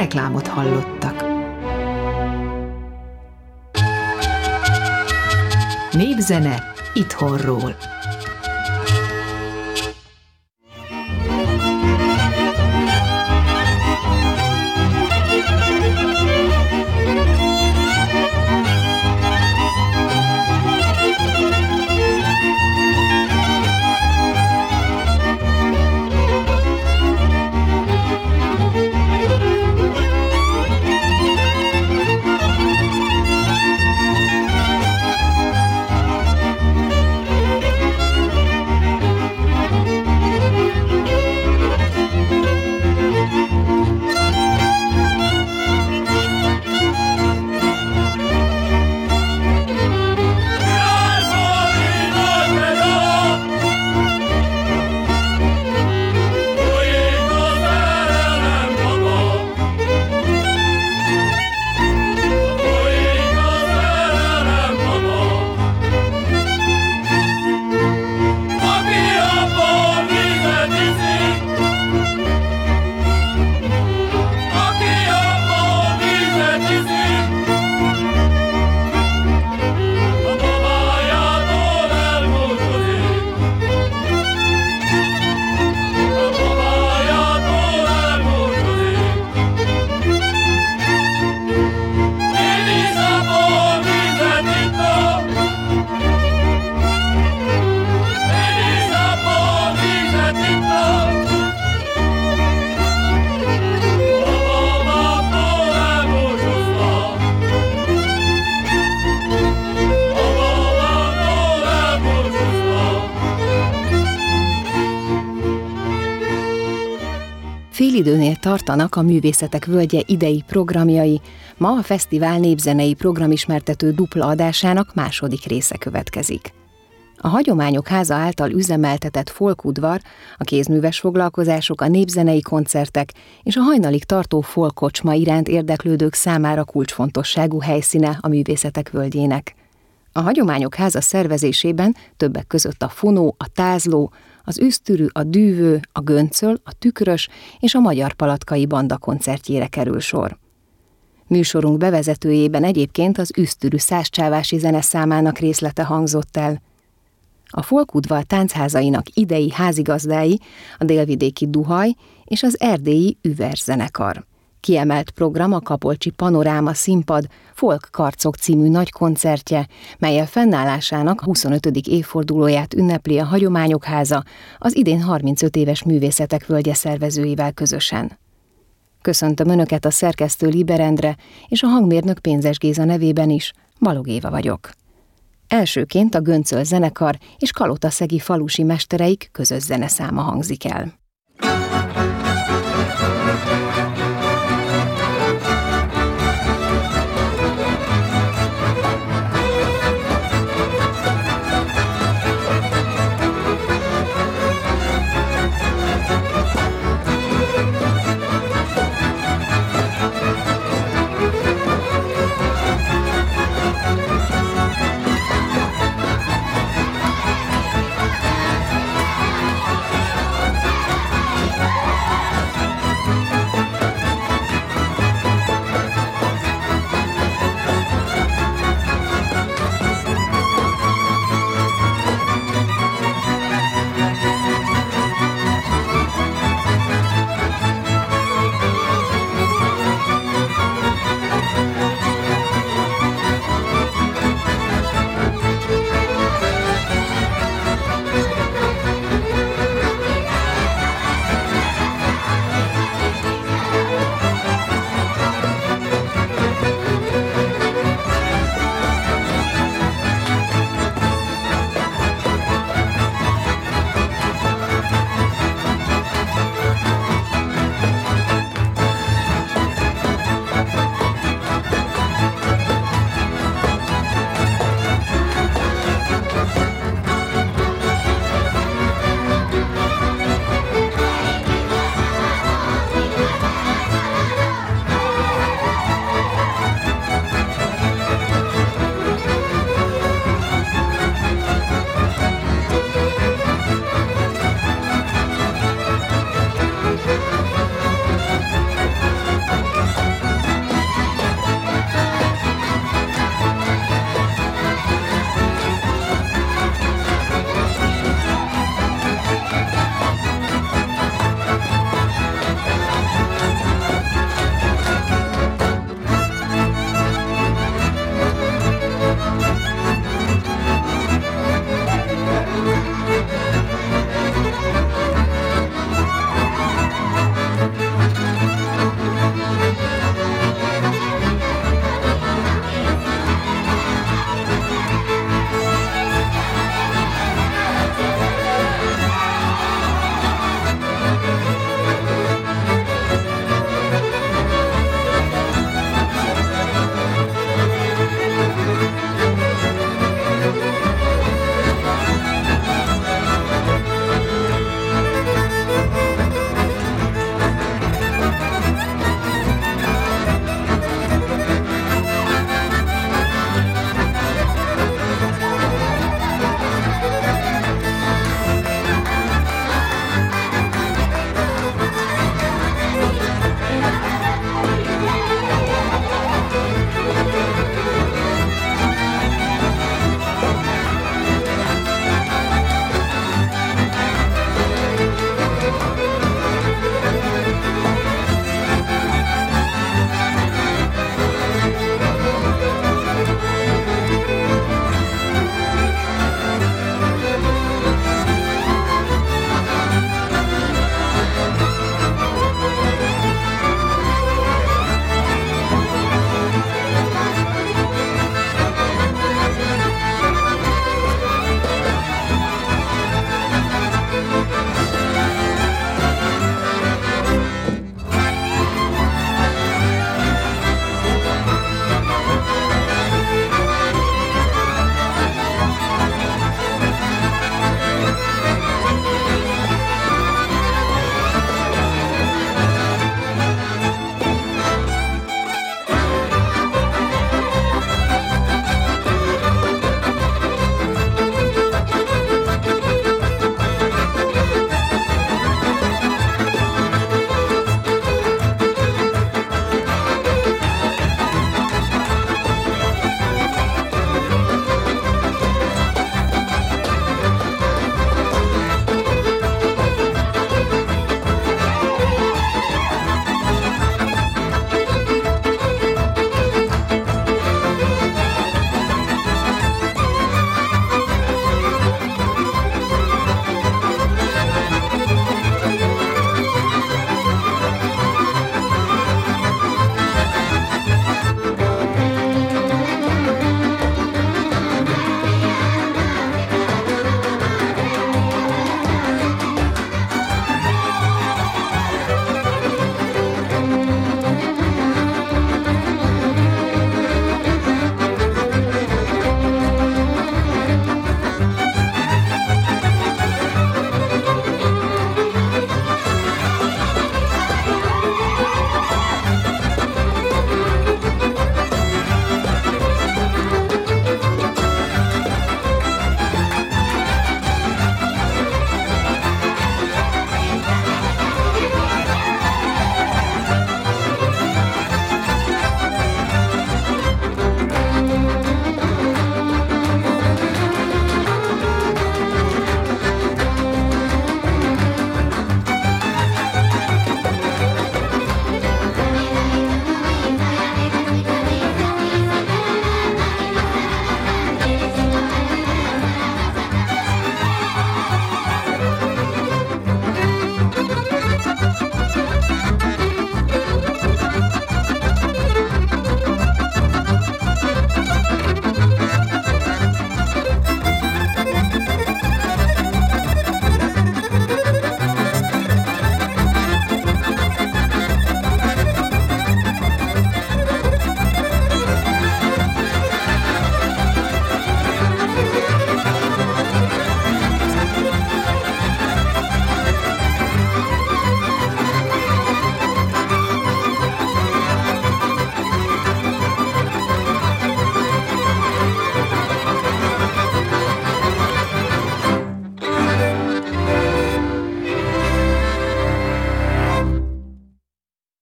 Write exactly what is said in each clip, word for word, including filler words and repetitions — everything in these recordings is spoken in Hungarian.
reklámot hallottak. Népzene itthonról. Félidőnél tartanak a Művészetek Völgye idei programjai. Ma a fesztivál népzenei programismertető dupla adásának második része következik. A Hagyományok Háza által üzemeltetett folkudvar, a kézműves foglalkozások, a népzenei koncertek és a hajnalig tartó folkkocsma iránt érdeklődők számára kulcsfontosságú helyszíne a Művészetek Völgyének. A Hagyományok Háza szervezésében többek között a fonó, a tázló, az üsztürű, a dűvő, a göncöl, a tükrös és a Magyar Palatkai Banda koncertjére kerül sor. Műsorunk bevezetőjében egyébként az üsztürű százcsávási zeneszámának részlete hangzott el. A folkudvar táncházainak idei házigazdái a délvidéki Duhaj és az erdélyi Üver zenekar. Kiemelt program a Kapolcsi Panoráma Színpad Folk Karcok című nagy koncertje, mellyel fennállásának huszonötödik évfordulóját ünnepli a Hagyományok Háza az idén harmincöt éves Művészetek Völgye szervezőivel közösen. Köszöntöm Önöket a szerkesztő Liber Endre és a hangmérnök Pénzes Géza nevében is, Balog Éva vagyok. Elsőként a Göncöl zenekar és kalotaszegi falusi mestereik közös zeneszáma hangzik el. We'll be right back.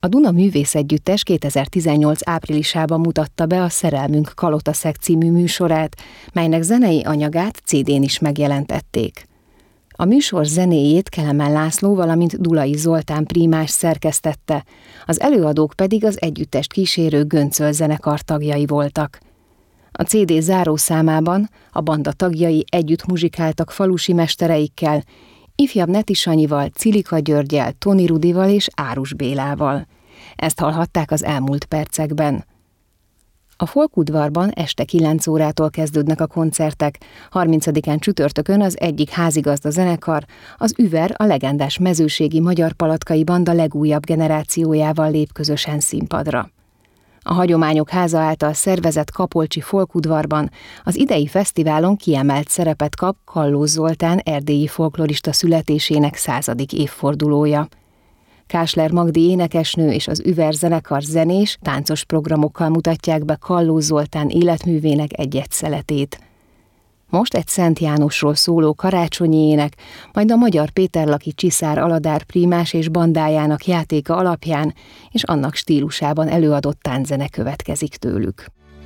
A Duna Művészegyüttes kétezer-tizennyolc áprilisában mutatta be a Szerelmünk Kalotaszeg című műsorát, melynek zenei anyagát cé dén is megjelentették. A műsor zenéjét Kelemen László, valamint Dulai Zoltán prímás szerkesztette, az előadók pedig az együttest kísérő Göncöl zenekar tagjai voltak. A cé dé zárószámában a banda tagjai együtt muzsikáltak falusi mestereikkel, ifjabb Neti Sanyival, Cilika Györggyel, Toni Rudival és Árus Bélával. Ezt hallhatták az elmúlt percekben. A Folkudvarban este kilenc órától kezdődnek a koncertek, harmincadikán csütörtökön az egyik házigazda zenekar, az Über, a legendás mezőségi magyar palatkai banda legújabb generációjával lép közösen színpadra. A Hagyományok Háza által szervezett Kapolcsi Folkudvarban az idei fesztiválon kiemelt szerepet kap Kallós Zoltán erdélyi folklorista születésének századik évfordulója. Kásler Magdi énekesnő és az Über zenekar zenés, táncos programokkal mutatják be Kallós Zoltán életművének egy-egy szeletét. Most egy Szent Jánosról szóló karácsonyi ének, majd a magyar Péterlaki Csiszár Aladár prímás és bandájának játéka alapján és annak stílusában előadott tánczene következik tőlük.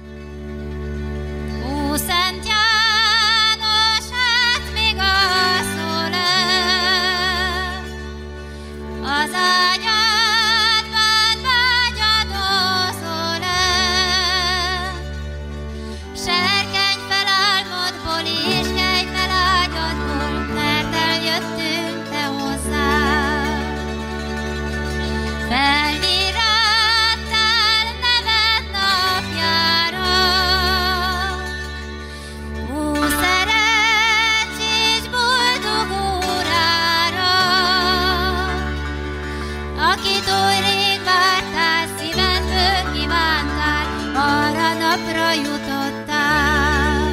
Ó, Szent János, hát még a szól-e, az ágyadban vágyadozol-e, serkenj fel álmodból és kelj fel ágyadból, mert eljöttünk te hozzád. Felirattál neved napjára, ó, szerencsés boldog órára, akit oly rég vártál, szívedből kívántál, arra napra jutottál.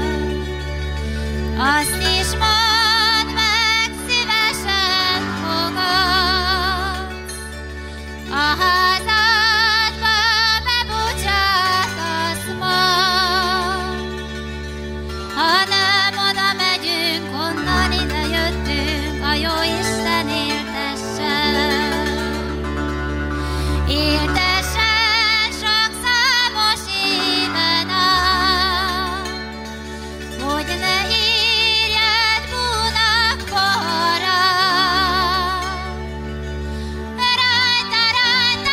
Azt is mondd meg, szívesen fogadsz, a házadba bebocsátasz ma. Ha nem oda megyünk, onnan ide jöttünk, a jó Isten éltessen. Éltessen sok számos éven át, hogy ne írjad búnak poharát. Rajta, rajta,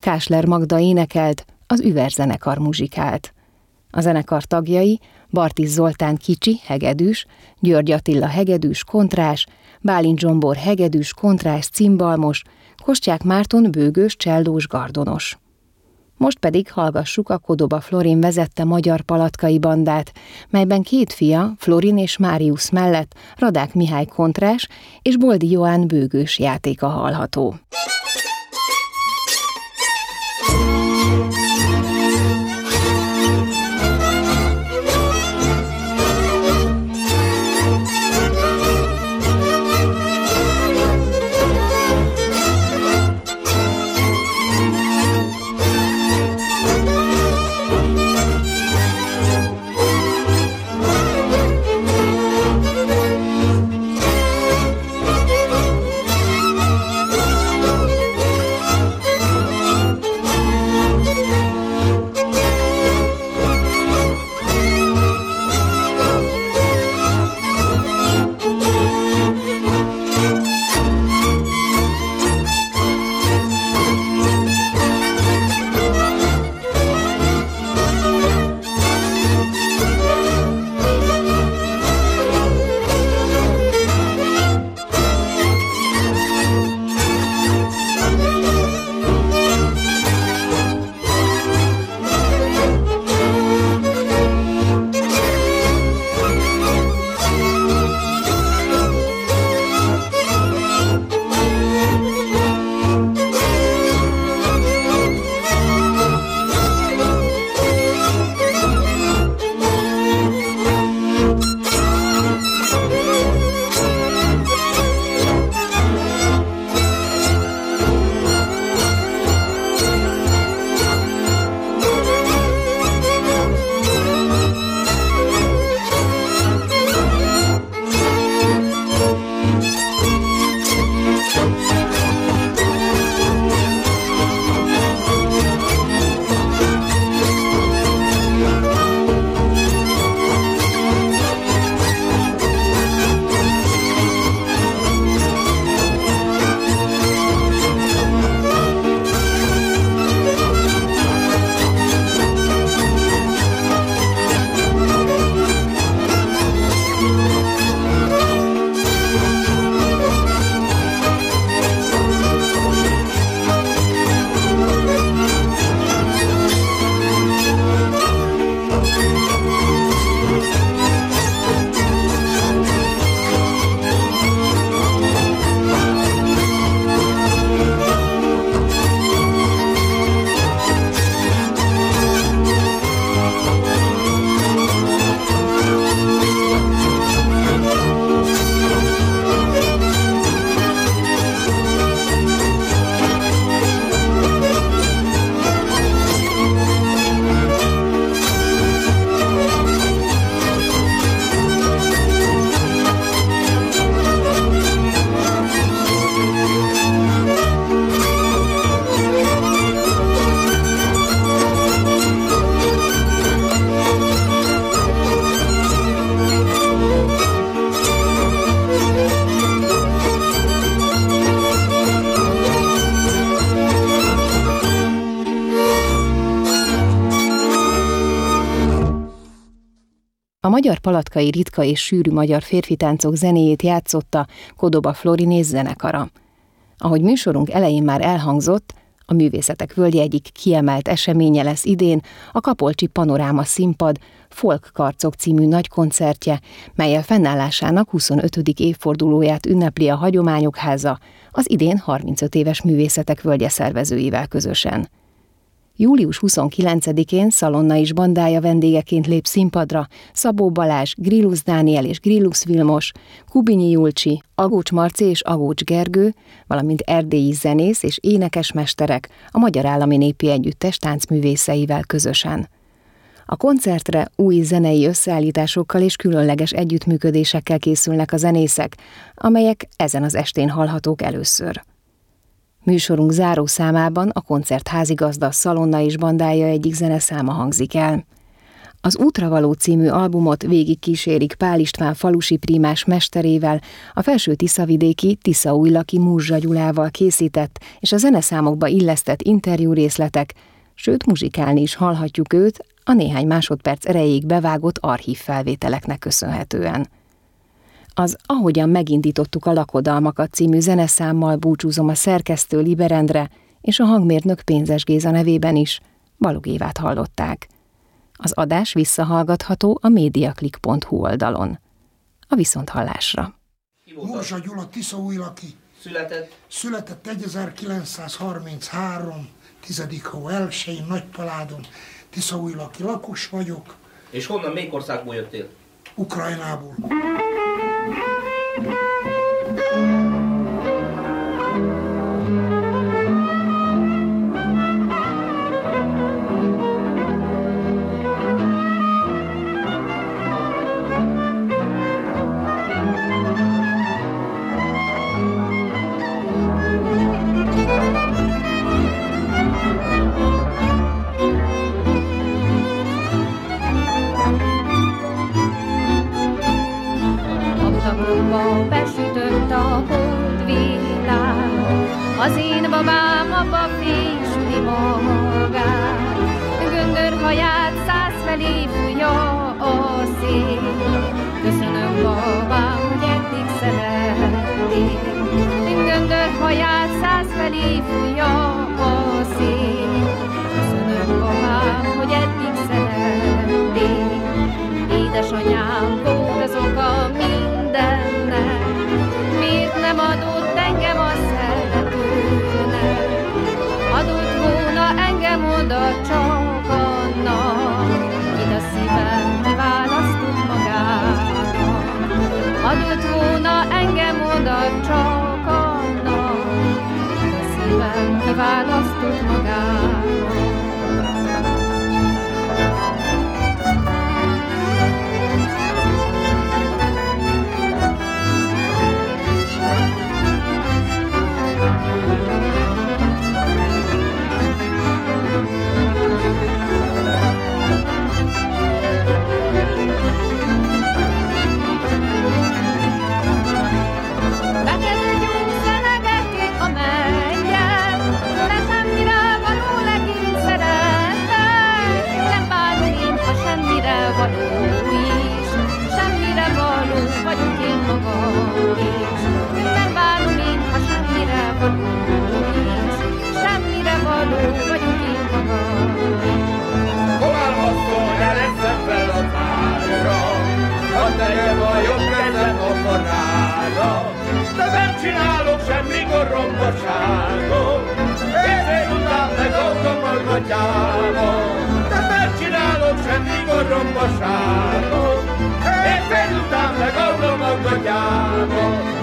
Kásler Magda énekelt, az Üveg-zenekar muzsikált. A zenekar tagjai Bartis Zoltán kicsi, hegedűs, György Attila hegedűs, kontrás, Bálint Zsombor hegedűs, kontrás, cimbalmos, Kostyák Márton bőgős, csellós, gardonos. Most pedig hallgassuk a Kodoba Florin vezette magyar palatkai bandát, melyben két fia, Florin és Máriusz mellett Radák Mihály kontrás és Boldi Joán bőgős játéka hallható. A magyar palatkai ritka és sűrű magyar férfitáncok zenéjét játszotta Kodoba Florin zenekara. Ahogy műsorunk elején már elhangzott, a Művészetek Völgye egyik kiemelt eseménye lesz idén a Kapolcsi Panoráma Színpad Folk Karcok című nagykoncertje, mellyel fennállásának huszonötödik évfordulóját ünnepli a Hagyományok Háza az idén harmincöt éves Művészetek Völgye szervezőivel közösen. július huszonkilencedikén Szalonna is bandája vendégeként lép színpadra Szabó Balázs, Grillus Dániel és Grillus Vilmos, Kubinyi Julcsi, Agócs Marci és Agócs Gergő, valamint erdélyi zenész és énekesmesterek a Magyar Állami Népi Együttes táncművészeivel közösen. A koncertre új zenei összeállításokkal és különleges együttműködésekkel készülnek a zenészek, amelyek ezen az estén hallhatók először. Műsorunk záró számában a koncert házigazda Szalonna és bandája egyik zeneszáma hangzik el. A Az Útravaló című albumot végigkísérik Pál István falusi prímás mesterével, a Felső-Tiszavidéki Tiszaújlaki Múzsa Gyulával készített és a zeneszámokba illesztett interjú részletek, sőt muzsikálni is hallhatjuk őt a néhány másodperc erejéig bevágott archív felvételeknek köszönhetően. Az Ahogyan megindítottuk a lakodalmakat című zeneszámmal búcsúzom a szerkesztő Liberendre és a hangmérnök Pénzes Géza nevében is. Balog Évát hallották. Az adás visszahallgatható a mediaclick pont hu oldalon. A viszonthallásra. Múzsa Gyula, Tiszaújlaki. Született? Született ezerkilencszázharminchárom. tizedik hó elsején Nagypaládon. Tiszaújlaki lakos vagyok. És honnan, melyik országból jöttél? Ukrajnából. Besütött a holdvilág, az én babám abba fésüli magát, göndörhaját százfelé fújja a szél. Köszönöm babám, hogy eddig szerették, göndörhaját százfelé fújja a szél. Köszönöm babám, hogy eddig szerették, édesanyám volt az oka mindennek, miért nem adott engem a szeretőnek? Adott volna engem oda csak annak, kit a szívem kiválasztott magára. Adott volna engem oda csak annak, kit a szívem kiválasztott magára. De nem csinálok semmi gorombaságot, én félután megoldom a gatyámat. De nem csinálok semmi gorombaságot, én félután megoldom a gatyámat.